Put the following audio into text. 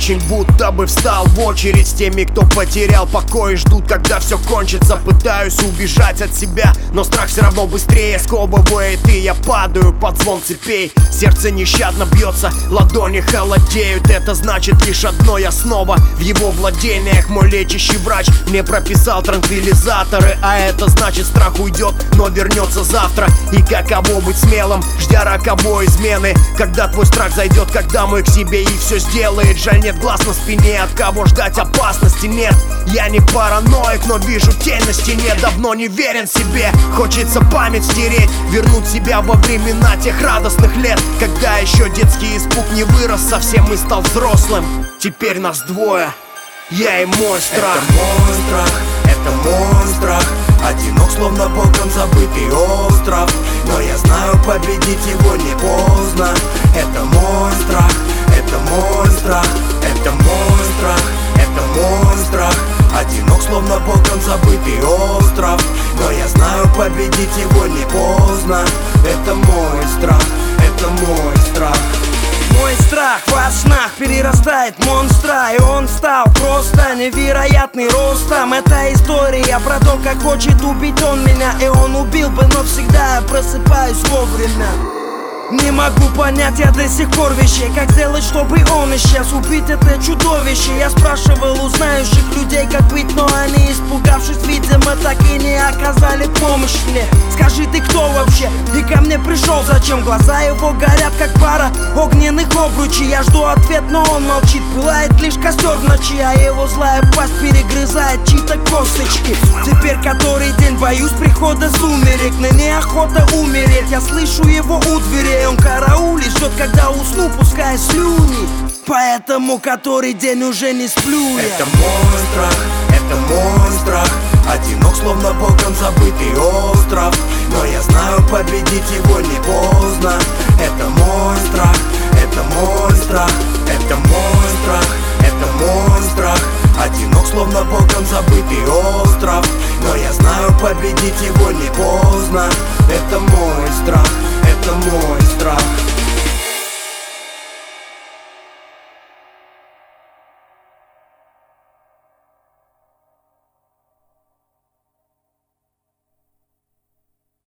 очень будто бы встал в очередь с теми, кто потерял покой и ждут, когда все кончится. Пытаюсь убежать от себя, но страх все равно быстрее сковывает, и я падаю под звон цепей. Сердце нещадно бьется, ладони холодеют. Это значит лишь одно: я снова в его владениях. Мой лечащий врач мне прописал транквилизаторы, а это значит, страх уйдет, но вернется завтра. И каково быть смелым, ждя роковой измены, когда твой страх зайдет, когда мой к себе и все сделает. Жаль, нет глаз на спине, от кого ждать опасности нет. Я не параноик, но вижу тень на стене. Давно не верен себе, хочется память стереть, вернуть себя во времена тех радостных лет, когда еще детский испуг не вырос совсем и стал взрослым. Теперь нас двое, я и мой страх. Это мой страх, это мой страх. Одинок, словно богом забытый остров, но я знаю, победить его не поздно. Это мой страх, это мой страх, это мой страх, это мой страх. Одинок, словно богом забытый остров, но я знаю, победить его не поздно. Это мой страх, это мой страх. Мой страх во снах перерастает в монстра, и он стал просто невероятный ростом. Это история про то, как хочет убить он меня, и он убил бы, но всегда я просыпаюсь вовремя. Не могу понять я до сих пор вещей, как сделать, чтобы он исчез, убить это чудовище. Я спрашивал у знающих людей, как быть, но они, испугавшись, видимо, так и не оказали помощь мне. Скажи, ты кто вообще? И ко мне пришел зачем? Глаза его горят, как пара огненных обручей. Я жду ответ, но он молчит. Пылает лишь костер в ночи, а его злая пасть перегрызает чьи-то косточки. Теперь который день боюсь прихода сумерек, на неохота умереть. Я слышу его у дверей, он караулит, ждет, когда усну, пускай слюни. Поэтому который день уже не сплю я. Это мой страх, это мой страх. Одинок, словно богом забытый остров, но я знаю, победить его не поздно. Это мой страх, это мой страх, это мой страх, это мой страх. Одинок, словно богом забытый остров, но я знаю, победить его не поздно. Это мой страх, это мой страх.